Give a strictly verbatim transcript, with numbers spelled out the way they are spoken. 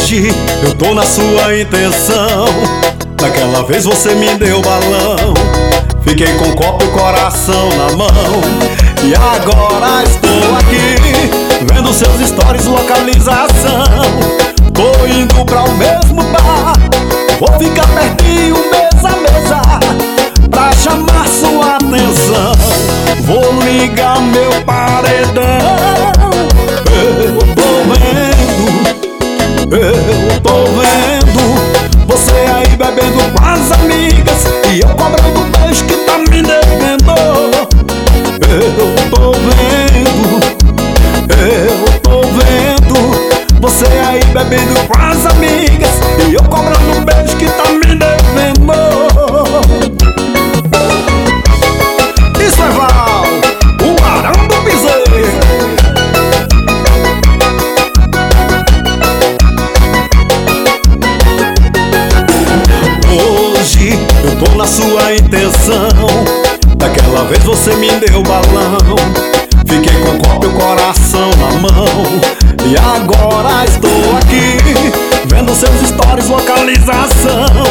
Hoje eu tô na sua intenção. Daquela vez você me deu balão. Fiquei com o copo e o coração na mão. E agora estou aqui, vendo seus stories, localização. Tô indo pra o mesmo bar, vou ficar pertinho, mesa a mesa, pra chamar sua atenção. Vou ligar meu paredão. Eu tô vendo, eu tô vendo você aí bebendo com as amigas e eu cobrando o beijo que tá me devendo. Eu tô vendo, eu tô vendo você aí bebendo com as amigas e eu cobrando o beijo que tá me devendo. Isso é Val, o Arão do Piseiro. Hoje eu tô na sua intenção. Daquela vez você me deu balão. Fiquei com o copo e o coração na mão. E agora estou aqui, vendo seus stories, localização.